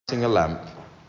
A lamp,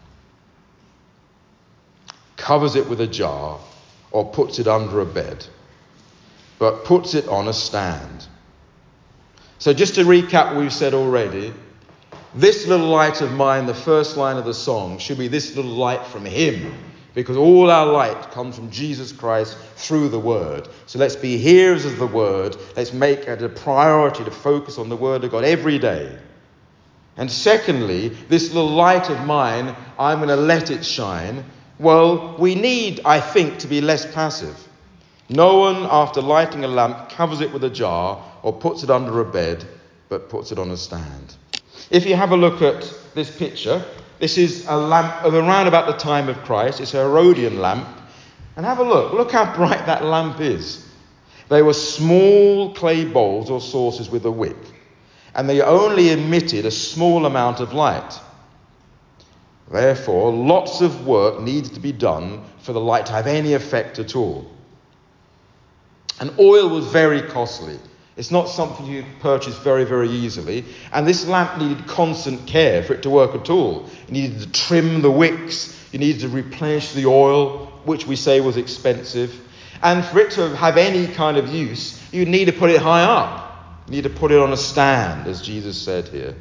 covers it with a jar, or puts it under a bed, but puts it on a stand. So just to recap what we've said already, this little light of mine, the first line of the song, should be this little light from him, because all our light comes from Jesus Christ through the Word. So let's be hearers of the Word. Let's make it a priority to focus on the Word of God every day. And secondly, this little light of mine, I'm going to let it shine. Well, we need, I think, to be less passive. No one, after lighting a lamp, covers it with a jar or puts it under a bed, but puts it on a stand. If you have a look at this picture, this is a lamp of around about the time of Christ. It's a Herodian lamp. And have a look. Look how bright that lamp is. They were small clay bowls or saucers with a wick, and they only emitted a small amount of light. Therefore, lots of work needs to be done for the light to have any effect at all. And oil was very costly. It's not something you purchase very, very easily. And this lamp needed constant care for it to work at all. You needed to trim the wicks. You needed to replenish the oil, which we say was expensive. And for it to have any kind of use, you need to put it high up. You need to put it on a stand, as Jesus said here.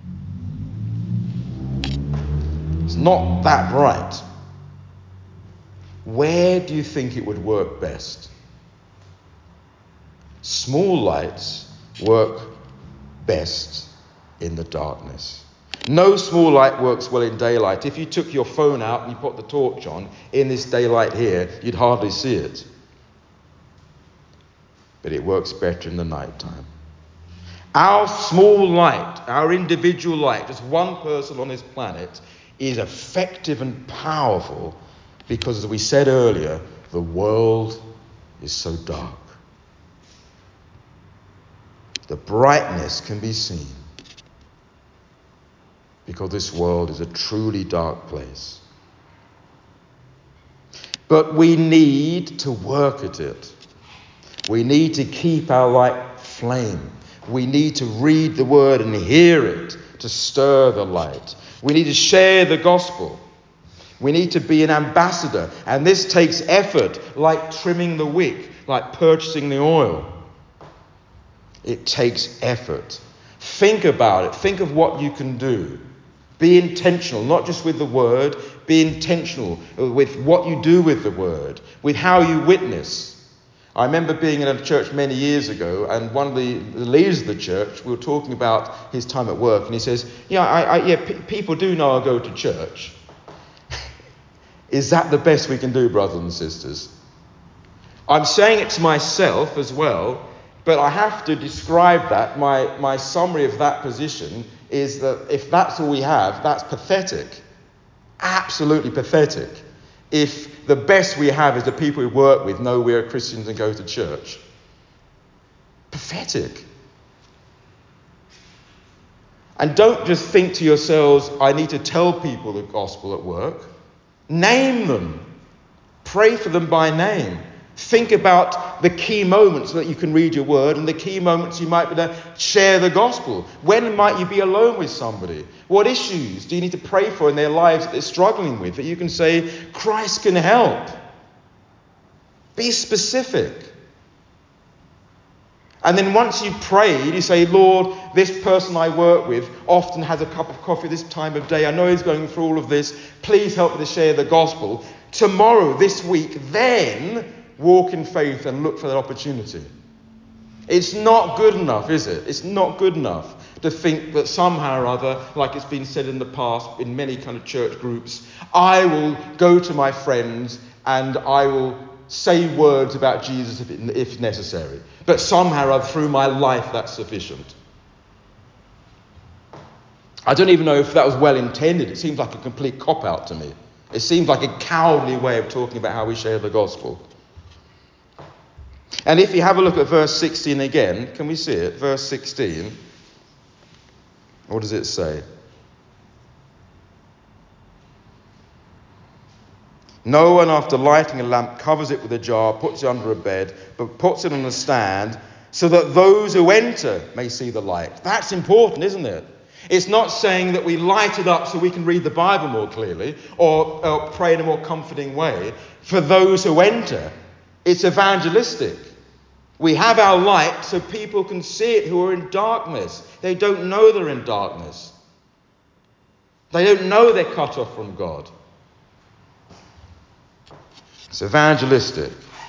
It's not that bright. Where do you think it would work best? Small lights work best in the darkness. No small light works well in daylight. If you took your phone out and you put the torch on in this daylight here, you'd hardly see it. But it works better in the nighttime. Our small light, our individual light, just one person on this planet, is effective and powerful because, as we said earlier, the world is so dark. The brightness can be seen because this world is a truly dark place. But we need to work at it. We need to keep our light flame. We need to read the Word and hear it to stir the light. We need to share the gospel. We need to be an ambassador. And this takes effort, like trimming the wick, like purchasing the oil. It takes effort. Think about it. Think of what you can do. Be intentional, not just with the Word. Be intentional with what you do with the Word, with how you witness. I remember being in a church many years ago, and one of the leaders of the church, we were talking about his time at work, and he says, people do know I go to church. Is that the best we can do, brothers and sisters? I'm saying it to myself as well, but I have to describe that. My summary of that position is that if that's all we have, that's pathetic. Absolutely pathetic. If the best we have is the people we work with know we're Christians and go to church. Pathetic. And don't just think to yourselves, I need to tell people the gospel at work. Name them. Pray for them by name. Think about the key moments that you can read your word and the key moments you might be able to share the gospel. When might you be alone with somebody? What issues do you need to pray for in their lives that they're struggling with, that you can say, Christ can help? Be specific. And then once you've prayed, you say, Lord, this person I work with often has a cup of coffee this time of day. I know he's going through all of this. Please help me to share the gospel. Tomorrow, this week, then walk in faith and look for that opportunity. It's not good enough, is it? It's not good enough to think that somehow or other, like it's been said in the past in many kind of church groups, I will go to my friends and I will say words about Jesus if necessary. But somehow or other, through my life, that's sufficient. I don't even know if that was well intended. It seems like a complete cop-out to me. It seems like a cowardly way of talking about how we share the gospel. And if you have a look at verse 16 again, can we see it? Verse 16. What does it say? No one, after lighting a lamp, covers it with a jar, puts it under a bed, but puts it on a stand so that those who enter may see the light. That's important, isn't it? It's not saying that we light it up so we can read the Bible more clearly or pray in a more comforting way. For those who enter, it's evangelistic. We have our light so people can see it who are in darkness. They don't know they're in darkness. They don't know they're cut off from God. It's evangelistic.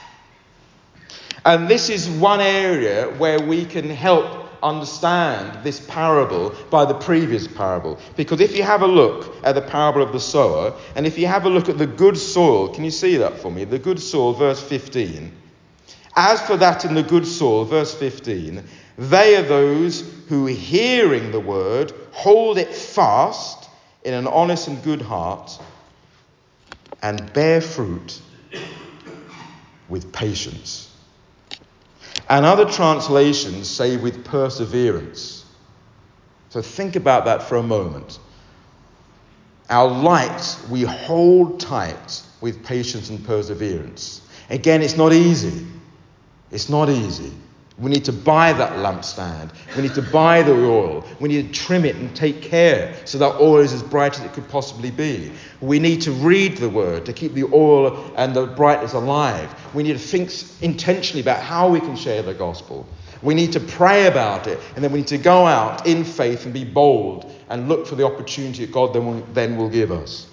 And this is one area where we can help understand this parable by the previous parable. Because if you have a look at the parable of the sower, and if you have a look at the good soil, can you see that for me? The good soil, verse 15. As for that in the good soil, verse 15, they are those who, hearing the word, hold it fast in an honest and good heart and bear fruit with patience. And other translations say with perseverance. So think about that for a moment. Our light we hold tight with patience and perseverance. Again, it's not easy. It's not easy. We need to buy that lampstand. We need to buy the oil. We need to trim it and take care so that oil is as bright as it could possibly be. We need to read the word to keep the oil and the brightness alive. We need to think intentionally about how we can share the gospel. We need to pray about it, and then we need to go out in faith and be bold and look for the opportunity that God then will give us.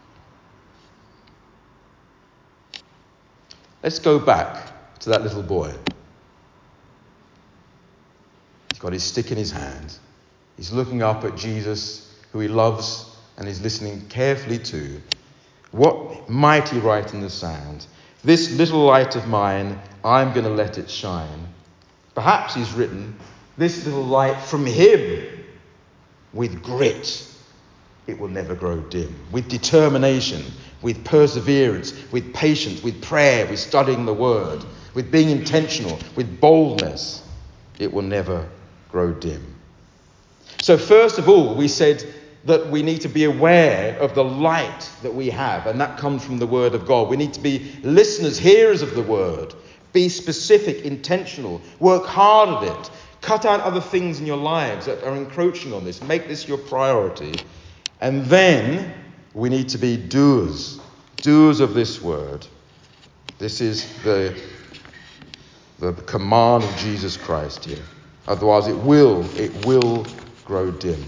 Let's go back to that little boy. He's got his stick in his hand. He's looking up at Jesus, who he loves, and he's listening carefully to. What mighty write in the sand. This little light of mine, I'm going to let it shine. Perhaps he's written, this little light from him, with grit, it will never grow dim. With determination, with perseverance, with patience, with prayer, with studying the word, with being intentional, with boldness, it will never grow dim. So first of all, we said that we need to be aware of the light that we have, and that comes from the word of God. We need to be listeners, hearers of the word. Be specific, intentional, work hard at it. Cut out other things in your lives that are encroaching on this. Make this your priority. And then we need to be doers of this word. This is the command of Jesus Christ here. Otherwise it will grow dim.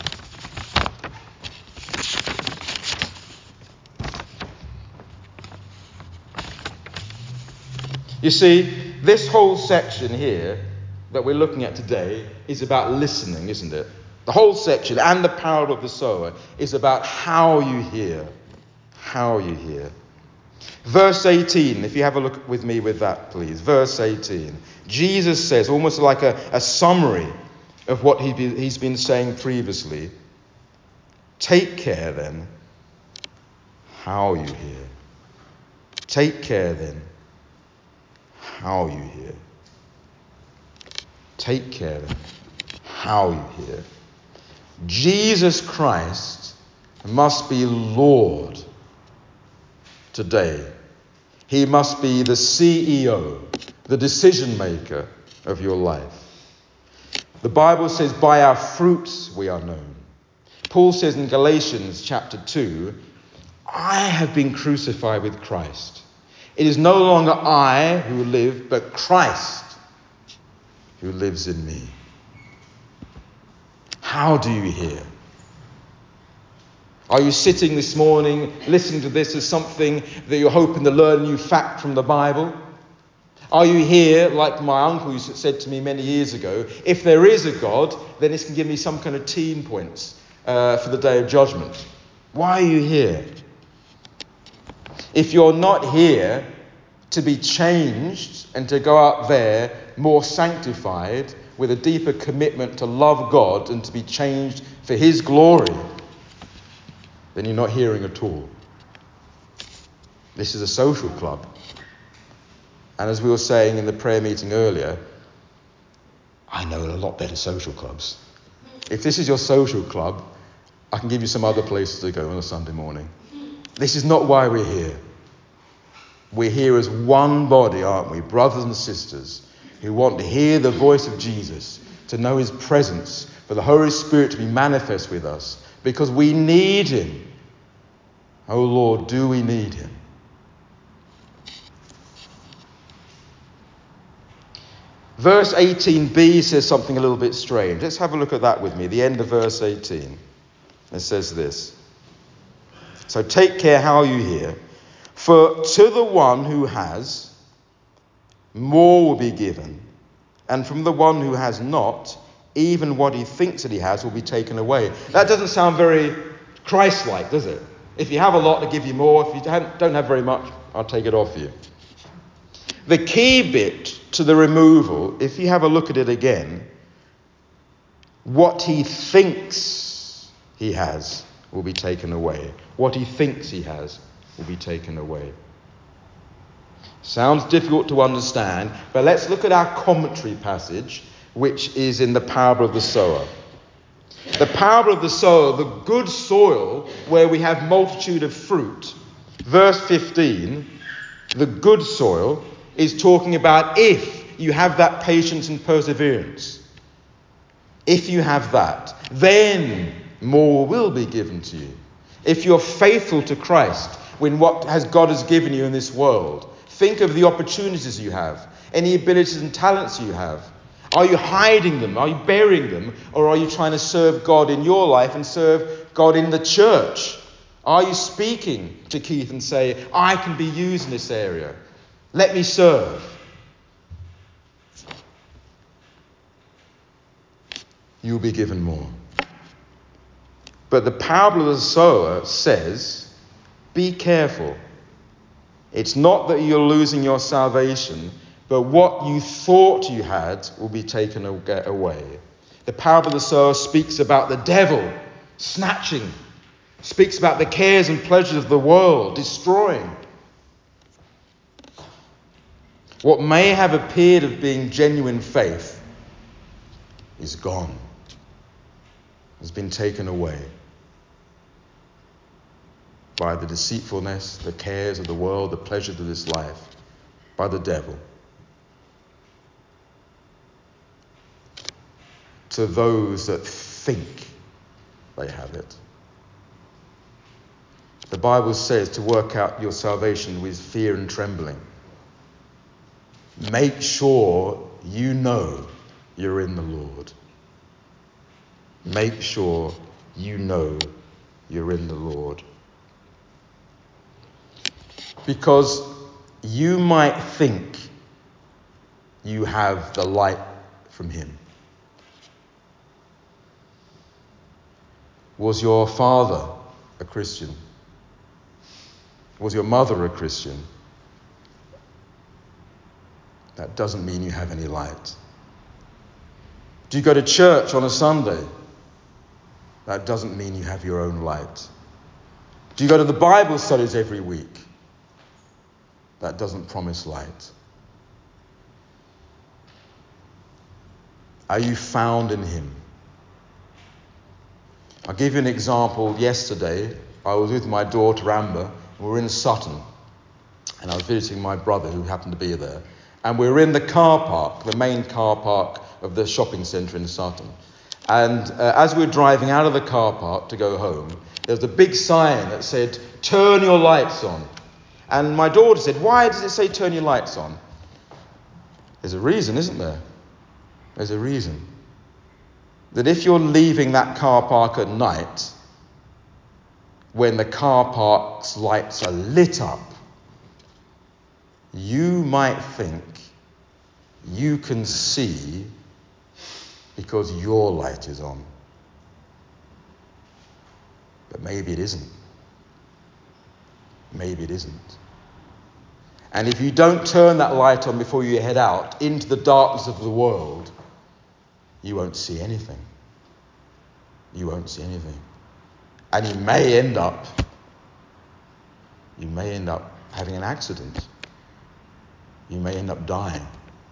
You see, this whole section here that we're looking at today is about listening, isn't it? The whole section and the parable of the sower is about how you hear. How you hear. Verse 18, if you have a look with me with that, please. Verse 18. Jesus says, almost like a summary of what he's been saying previously. Take care then how you hear. Take care then how you hear. Take care then how you hear. Jesus Christ must be Lord today. He must be the CEO, the decision maker of your life. The Bible says, by our fruits we are known. Paul says in Galatians chapter 2, I have been crucified with Christ. It is no longer I who live, but Christ who lives in me. How do you hear? Are you sitting this morning listening to this as something that you're hoping to learn a new fact from the Bible? Are you here, like my uncle used to said to me many years ago, if there is a God, then this can give me some kind of team points for the day of judgment. Why are you here? If you're not here to be changed and to go out there more sanctified with a deeper commitment to love God and to be changed for his glory, then you're not hearing at all. This is a social club. And as we were saying in the prayer meeting earlier, I know a lot better social clubs. If this is your social club, I can give you some other places to go on a Sunday morning. This is not why we're here. We're here as one body, aren't we? Brothers and sisters who want to hear the voice of Jesus, to know his presence, for the Holy Spirit to be manifest with us, because we need him. Oh Lord, do we need him? Verse 18b says something a little bit strange. Let's have a look at that with me. The end of verse 18. It says this. So take care how you hear. For to the one who has, more will be given. And from the one who has not, even what he thinks that he has will be taken away. That doesn't sound very Christ-like, does it? If you have a lot, I'll give you more. If you don't have very much, I'll take it off you. The key bit to the removal, if you have a look at it again, what he thinks he has will be taken away. What he thinks he has will be taken away. Sounds difficult to understand, but let's look at our commentary passage, which is in the parable of the sower. The parable of the sower, the good soil where we have multitude of fruit. Verse 15, the good soil is talking about if you have that patience and perseverance. If you have that, then more will be given to you. If you're faithful to Christ when what God has given you in this world, think of the opportunities you have, any abilities and talents you have. Are you hiding them? Are you burying them? Or are you trying to serve God in your life and serve God in the church? Are you speaking to Keith and say, I can be used in this area. Let me serve. You'll be given more. But the parable of the sower says, be careful. It's not that you're losing your salvation, but what you thought you had will be taken away. The parable of the sower speaks about the devil snatching, speaks about the cares and pleasures of the world destroying. What may have appeared of being genuine faith is gone, has been taken away by the deceitfulness, the cares of the world, the pleasures of this life, by the devil. To those that think they have it. The Bible says to work out your salvation with fear and trembling. Make sure you know you're in the Lord. Make sure you know you're in the Lord. Because you might think you have the light from him. Was your father a Christian? Was your mother a Christian? That doesn't mean you have any light. Do you go to church on a Sunday? That doesn't mean you have your own light. Do you go to the Bible studies every week? That doesn't promise light. Are you found in him? I'll give you an example. Yesterday, I was with my daughter Amber. We were in Sutton, and I was visiting my brother who happened to be there. And we were in the car park, the main car park of the shopping centre in Sutton. And as we were driving out of the car park to go home, there was a big sign that said, "Turn your lights on." And my daughter said, "Why does it say turn your lights on?" There's a reason, isn't there? There's a reason. That if you're leaving that car park at night, when the car park's lights are lit up, you might think you can see because your light is on. But maybe it isn't. Maybe it isn't. And if you don't turn that light on before you head out into the darkness of the world, you won't see anything. You won't see anything. And you may end up having an accident. You may end up dying.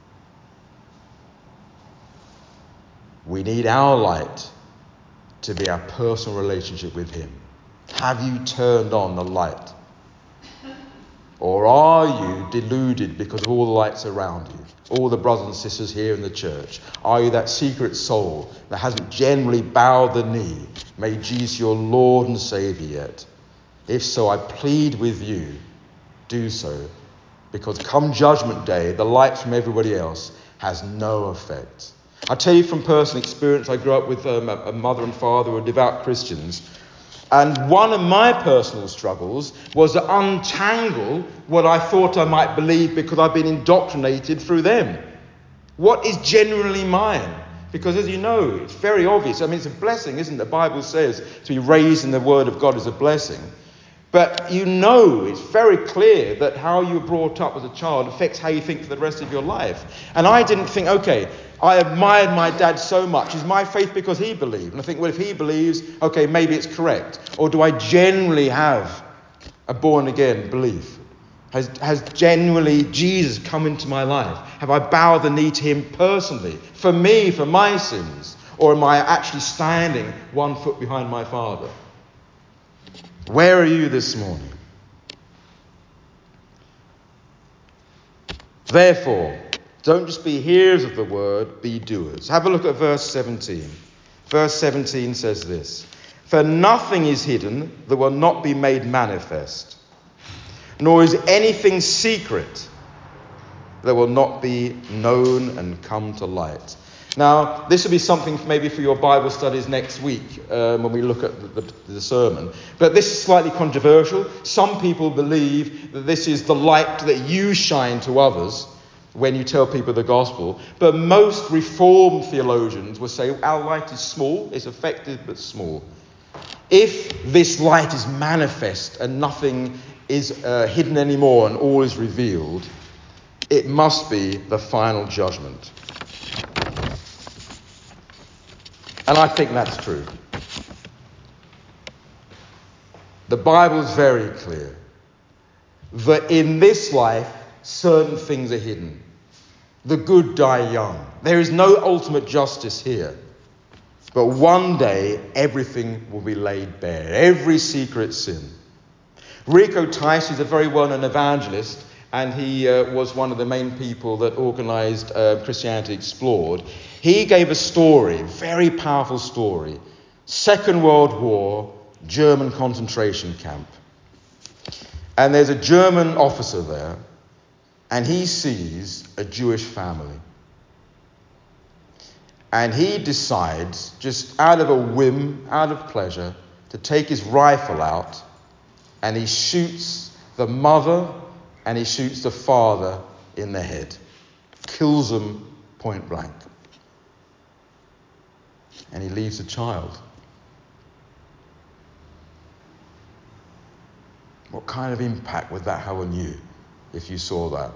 We need our light to be our personal relationship with him. Have you turned on the light? Or are you deluded because of all the lights around you? All the brothers and sisters here in the church, are you that secret soul that hasn't generally bowed the knee, made Jesus your Lord and Saviour yet? If so, I plead with you, do so, because come Judgment Day, the light from everybody else has no effect. I tell you from personal experience, I grew up with a mother and father who were devout Christians, and one of my personal struggles was to untangle what I thought I might believe because I've been indoctrinated through them. What is genuinely mine? Because as you know, it's very obvious. I mean, it's a blessing, isn't it? The Bible says to be raised in the Word of God is a blessing. But you know, it's very clear that how you were brought up as a child affects how you think for the rest of your life. And I didn't think, okay, I admired my dad so much. Is my faith because he believed? And I think, well, if he believes, okay, maybe it's correct. Or do I genuinely have a born-again belief? Has genuinely Jesus come into my life? Have I bowed the knee to him personally, for me, for my sins? Or am I actually standing 1 foot behind my Father? Where are you this morning? Therefore, don't just be hearers of the word, be doers. Have a look at verse 17. Verse 17 says this: For nothing is hidden that will not be made manifest, nor is anything secret that will not be known and come to light. Now, this will be something maybe for your Bible studies next week when we look at the sermon. But this is slightly controversial. Some people believe that this is the light that you shine to others when you tell people the gospel. But most Reformed theologians will say our light is small, it's effective but small. If this light is manifest and nothing is hidden anymore and all is revealed, it must be the final judgment. And I think that's true. The Bible's very clear that in this life, certain things are hidden. The good die young. There is no ultimate justice here. But one day, everything will be laid bare. Every secret sin. Rico Tice is a very well-known evangelist, and he was one of the main people that organised Christianity Explored. He gave a story, a very powerful story. Second World War, German concentration camp. And there's a German officer there, and he sees a Jewish family. And he decides, just out of a whim, out of pleasure, to take his rifle out, and he shoots the mother and he shoots the father in the head. Kills them point blank. And he leaves the child. What kind of impact would that have on you if you saw that?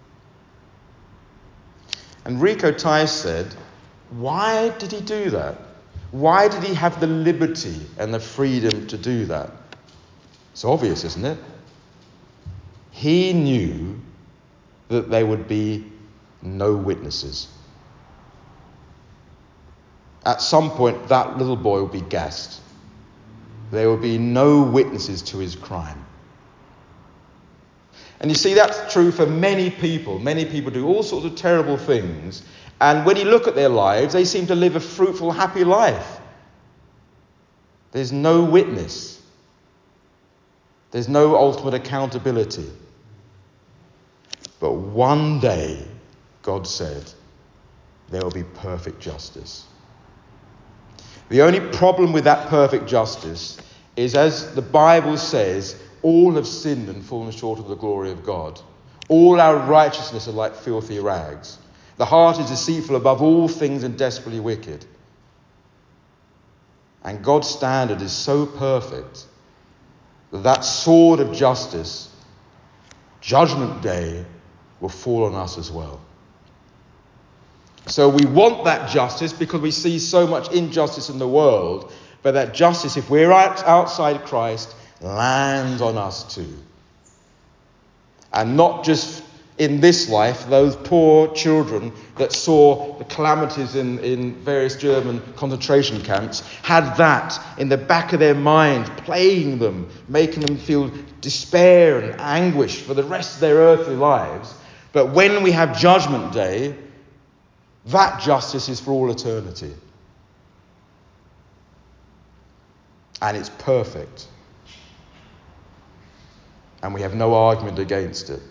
And Rico Tice said, why did he do that? Why did he have the liberty and the freedom to do that? It's obvious, isn't it? He knew that there would be no witnesses. At some point, that little boy will be gassed. There will be no witnesses to his crime. And you see, that's true for many people. Many people do all sorts of terrible things. And when you look at their lives, they seem to live a fruitful, happy life. There's no witness. There's no ultimate accountability. But one day, God said, there will be perfect justice. The only problem with that perfect justice is, as the Bible says, all have sinned and fallen short of the glory of God. All our righteousness are like filthy rags. The heart is deceitful above all things and desperately wicked. And God's standard is so perfect that that sword of justice, Judgment Day, will fall on us as well. So we want that justice because we see so much injustice in the world, but that justice, if we're outside Christ, lands on us too. And not just in this life, those poor children that saw the calamities in various German concentration camps had that in the back of their mind, plaguing them, making them feel despair and anguish for the rest of their earthly lives. But when we have Judgment Day, that justice is for all eternity. And it's perfect. And we have no argument against it.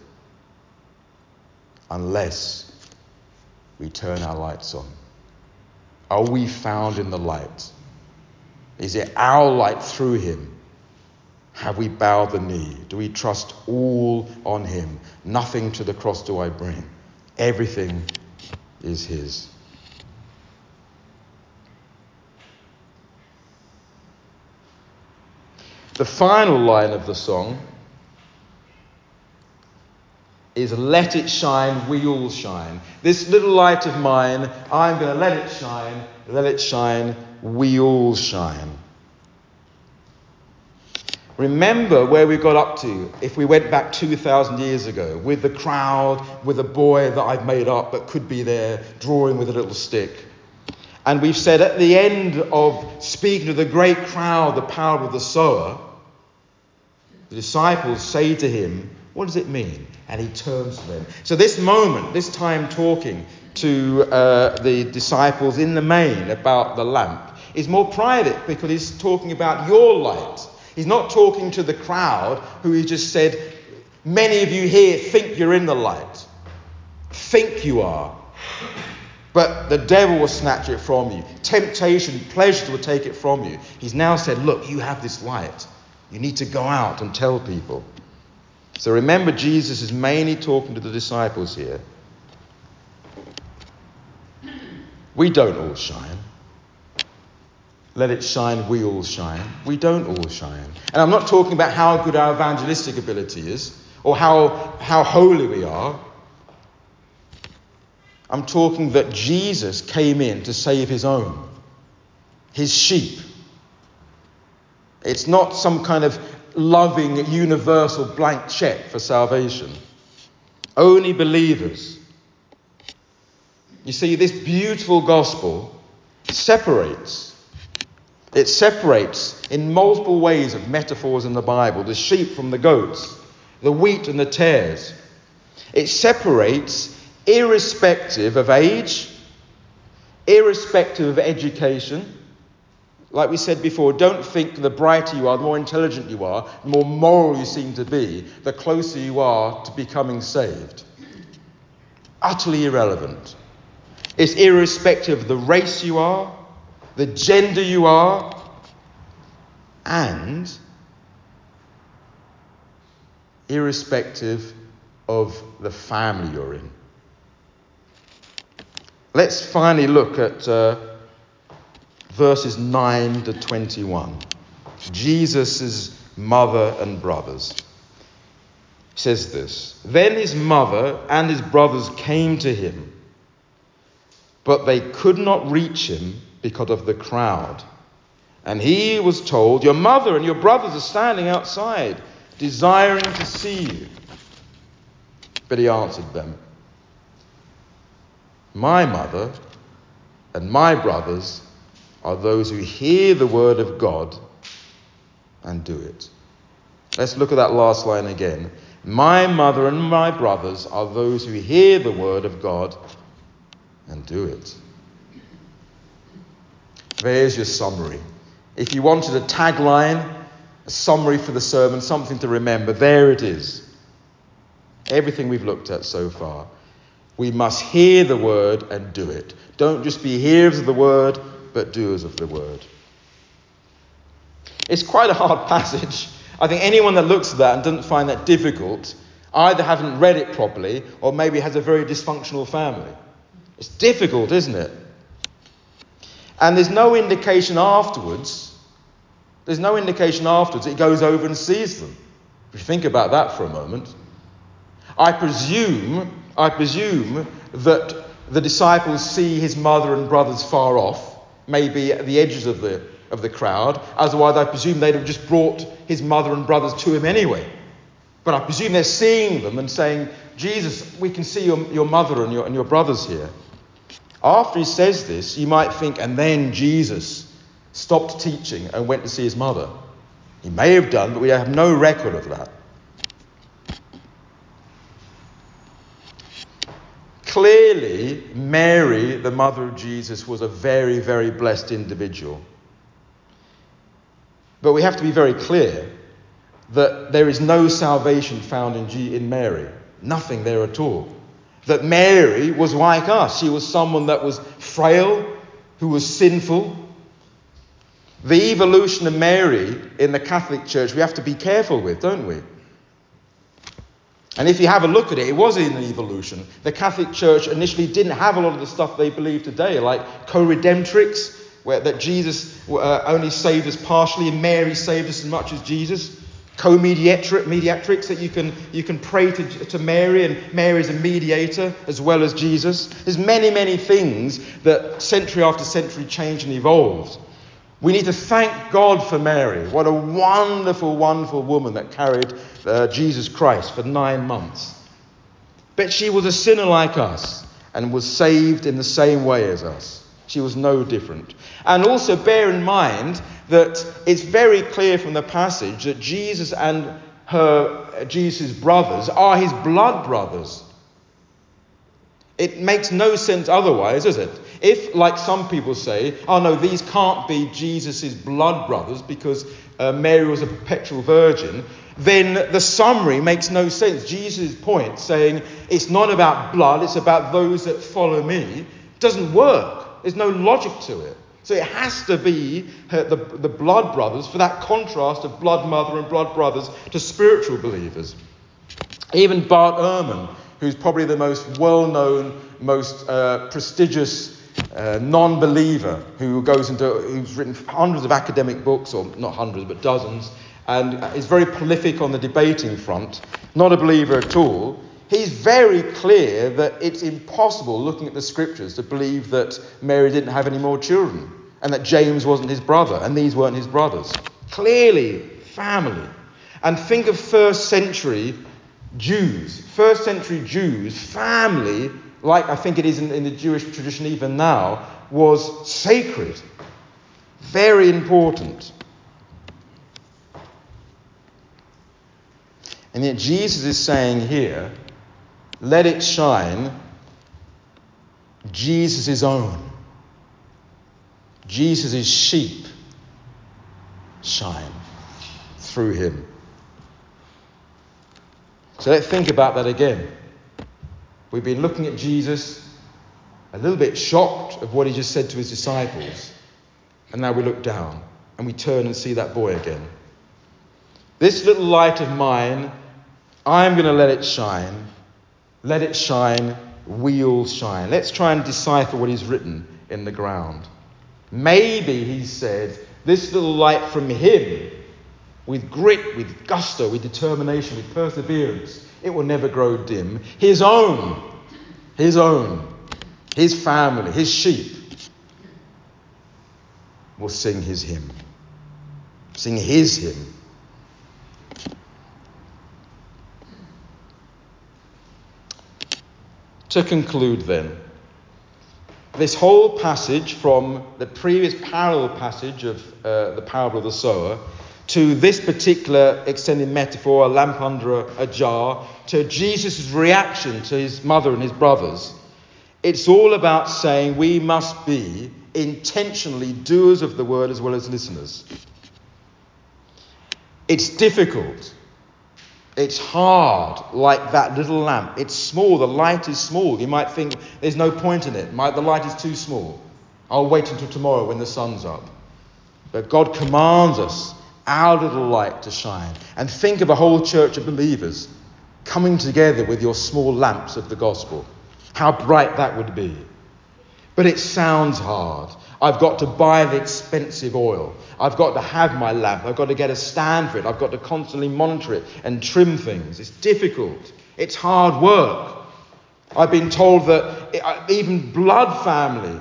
Unless we turn our lights on. Are we found in the light? Is it our light through him? Have we bowed the knee? Do we trust all on him? Nothing to the cross do I bring. Everything is his. The final line of the song is let it shine, we all shine. This little light of mine, I'm going to let it shine, we all shine. Remember where we got up to if we went back 2,000 years ago with the crowd, with a boy that I've made up but could be there drawing with a little stick. And we've said at the end of speaking to the great crowd, the parable of the sower, the disciples say to him, what does it mean? And he turns to them. So this moment, this time talking to the disciples in the main about the lamp is more private because he's talking about your light. He's not talking to the crowd who he just said, many of you here think you're in the light. Think you are. But the devil will snatch it from you. Temptation, pleasure will take it from you. He's now said, look, you have this light. You need to go out and tell people. So remember, Jesus is mainly talking to the disciples here. We don't all shine. Let it shine, we all shine. We don't all shine. And I'm not talking about how good our evangelistic ability is or how holy we are. I'm talking that Jesus came in to save his own, his sheep. It's not some kind of loving, universal blank check for salvation. Only believers. You see, this beautiful gospel separates. It separates in multiple ways of metaphors in the Bible, the sheep from the goats, the wheat and the tares. It separates irrespective of age, irrespective of education. Like we said before, don't think the brighter you are, the more intelligent you are, the more moral you seem to be, the closer you are to becoming saved. Utterly irrelevant. It's irrespective of the race you are, the gender you are, and irrespective of the family you're in. Let's finally look at verses 9 to 21. Jesus' mother and brothers. He says this, then his mother and his brothers came to him, but they could not reach him because of the crowd. And he was told, your mother and your brothers are standing outside, desiring to see you. But he answered them, my mother and my brothers are those who hear the word of God and do it. Let's look at that last line again. My mother and my brothers are those who hear the word of God and do it. There's your summary. If you wanted a tagline, a summary for the sermon, something to remember, there it is. Everything we've looked at so far. We must hear the word and do it. Don't just be hearers of the word, but doers of the word. It's quite a hard passage. I think anyone that looks at that and doesn't find that difficult either haven't read it properly or maybe has a very dysfunctional family. It's difficult, isn't it? And there's no indication afterwards. It goes over and sees them. If you think about that for a moment. I presume that the disciples see his mother and brothers far off, maybe at the edges of the crowd. Otherwise, I presume they'd have just brought his mother and brothers to him anyway. But I presume they're seeing them and saying, Jesus, we can see your mother and your brothers here. After he says this, you might think, and then Jesus stopped teaching and went to see his mother. He may have done, but we have no record of that. Clearly, Mary, the mother of Jesus, was a very, very blessed individual. But we have to be very clear that there is no salvation found in Mary. Nothing there at all. That Mary was like us. She was someone that was frail, who was sinful. The evolution of Mary in the Catholic Church we have to be careful with, don't we? And if you have a look at it, it was an evolution. The Catholic Church initially didn't have a lot of the stuff they believe today, like co-redemptrix, that Jesus only saved us partially and Mary saved us as much as Jesus. Co-mediatrix, that you can pray to Mary and Mary is a mediator as well as Jesus. There's many, many things that century after century changed and evolved. We need to thank God for Mary. What a wonderful, wonderful woman that carried Jesus Christ for 9 months. But she was a sinner like us and was saved in the same way as us. She was no different. And also bear in mind that it's very clear from the passage that Jesus and Jesus' brothers are his blood brothers. It makes no sense otherwise, does it? If, like some people say, oh no, these can't be Jesus' blood brothers because Mary was a perpetual virgin, then the summary makes no sense. Jesus' point, saying it's not about blood, it's about those that follow me, doesn't work. There's no logic to it. So it has to be the blood brothers for that contrast of blood mother and blood brothers to spiritual believers. Even Bart Ehrman, who's probably the most well-known, most prestigious non-believer who's written hundreds of academic books, or not hundreds, but dozens, and is very prolific on the debating front, not a believer at all. He's very clear that it's impossible, looking at the scriptures, to believe that Mary didn't have any more children, and that James wasn't his brother, and these weren't his brothers. Clearly, family. And think of first century Jews, family, like I think it is in the Jewish tradition even now, was sacred. Very important. And yet Jesus is saying here, let it shine Jesus' own. Jesus' sheep shine through him. So let's think about that again. We've been looking at Jesus, a little bit shocked of what he just said to his disciples. And now we look down and we turn and see that boy again. This little light of mine, I'm going to let it shine. Let it shine, we'll shine. Let's try and decipher what he's written in the ground. Maybe he said, this little light from him, with grit, with gusto, with determination, with perseverance, it will never grow dim. His own, his family, his sheep will sing his hymn. Sing his hymn. To conclude then, this whole passage from the previous parallel passage of the parable of the sower to this particular extended metaphor, a lamp under a jar, to Jesus' reaction to his mother and his brothers, it's all about saying we must be intentionally doers of the word as well as listeners. It's difficult. It's hard, like that little lamp. It's small. The light is small. You might think there's no point in it. The light is too small. I'll wait until tomorrow when the sun's up. But God commands us, our little light, to shine. And think of a whole church of believers coming together with your small lamps of the gospel. How bright that would be. But it sounds hard. I've got to buy the expensive oil. I've got to have my lamp. I've got to get a stand for it. I've got to constantly monitor it and trim things. It's difficult. It's hard work. I've been told that even blood family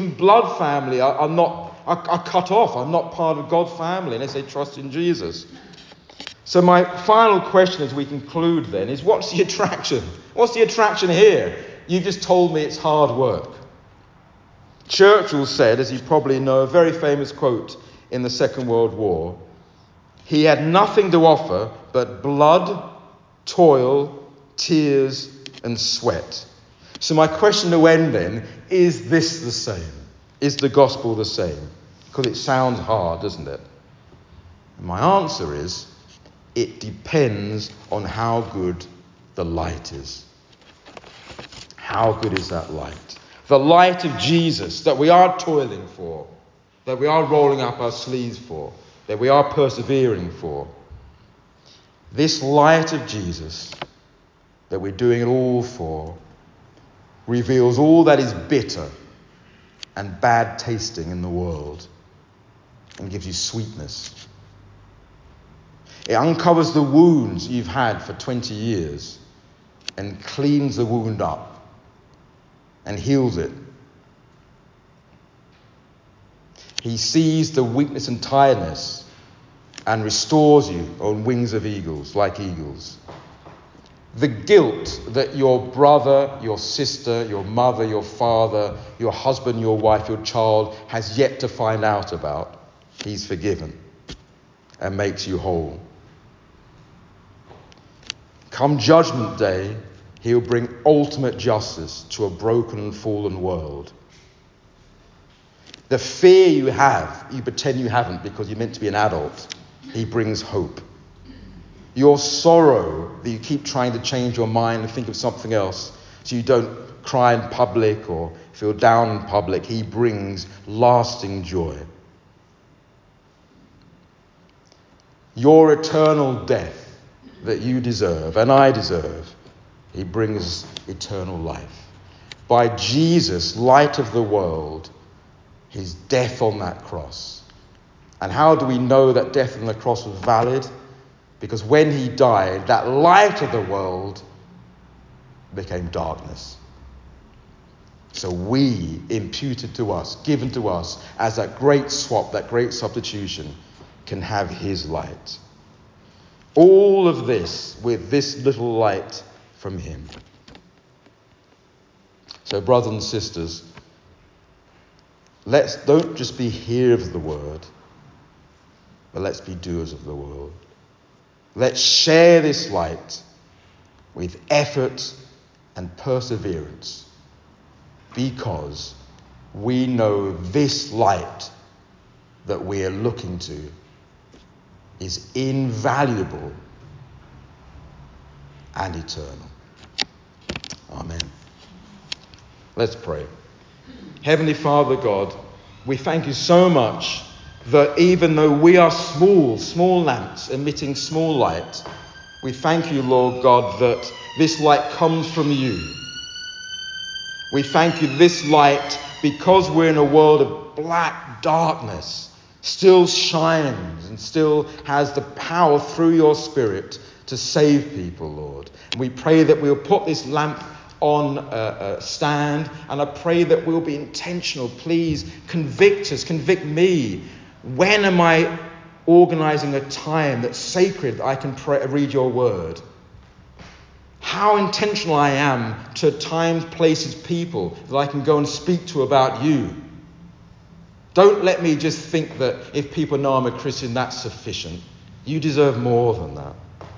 are cut off. I'm not part of God's family unless they trust in Jesus. So my final question as we conclude then is, what's the attraction? What's the attraction here? You've just told me it's hard work. Churchill said, as you probably know, a very famous quote in the Second World War, he had nothing to offer but blood, toil, tears, and sweat. So my question to end then, is this the same? Is the gospel the same? Because it sounds hard, doesn't it? And my answer is, it depends on how good the light is. How good is that light? The light of Jesus that we are toiling for, that we are rolling up our sleeves for, that we are persevering for. This light of Jesus that we're doing it all for reveals all that is bitter and bad tasting in the world and gives you sweetness. It uncovers the wounds you've had for 20 years and cleans the wound up and heals it. He sees the weakness and tiredness and restores you on wings of eagles, like eagles. The guilt that your brother, your sister, your mother, your father, your husband, your wife, your child has yet to find out about, he's forgiven and makes you whole. Come Judgment Day, he'll bring ultimate justice to a broken and fallen world. The fear you have, you pretend you haven't because you're meant to be an adult, he brings hope. Your sorrow that you keep trying to change your mind and think of something else so you don't cry in public or feel down in public, he brings lasting joy. Your eternal death that you deserve and I deserve, he brings eternal life. By Jesus, light of the world, his death on that cross. And how do we know that death on the cross was valid? Because when he died, that light of the world became darkness. So we, imputed to us, given to us as that great swap, that great substitution, can have his light. All of this with this little light from him. So brothers and sisters, don't just be hearers of the word, but let's be doers of the word. Let's share this light with effort and perseverance because we know this light that we are looking to is invaluable and eternal. Amen. Let's pray. Heavenly Father God, we thank you so much that even though we are small lamps emitting small light, we thank you, Lord God, that this light comes from you. We thank you this light, because we're in a world of black darkness, still shines and still has the power through your Spirit to save people, Lord. And we pray that we'll put this lamp on a stand, and I pray that we'll be intentional. Please convict us, convict me. When am I organizing a time that's sacred that I can read your word? How intentional I am to times, places, people that I can go and speak to about you. Don't let me just think that if people know I'm a Christian, that's sufficient. You deserve more than that.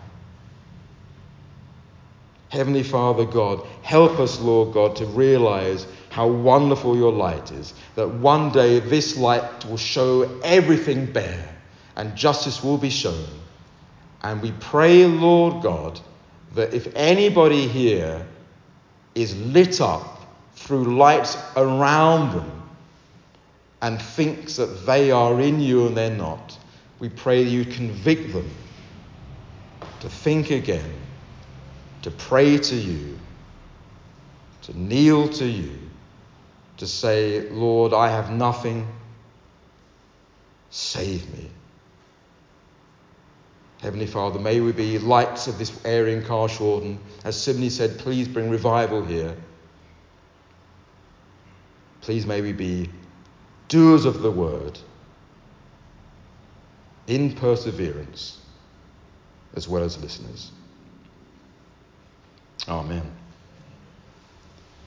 Heavenly Father God, help us, Lord God, to realize how wonderful your light is, that one day this light will show everything bare and justice will be shown. And we pray, Lord God, that if anybody here is lit up through lights around them and thinks that they are in you and they're not, we pray that you convict them to think again, to pray to you, to kneel to you, to say, Lord, I have nothing, save me. Heavenly Father, may we be lights of this area in Carshalton. As Sydney said, please bring revival here. Please may we be doers of the word in perseverance as well as listeners. Amen.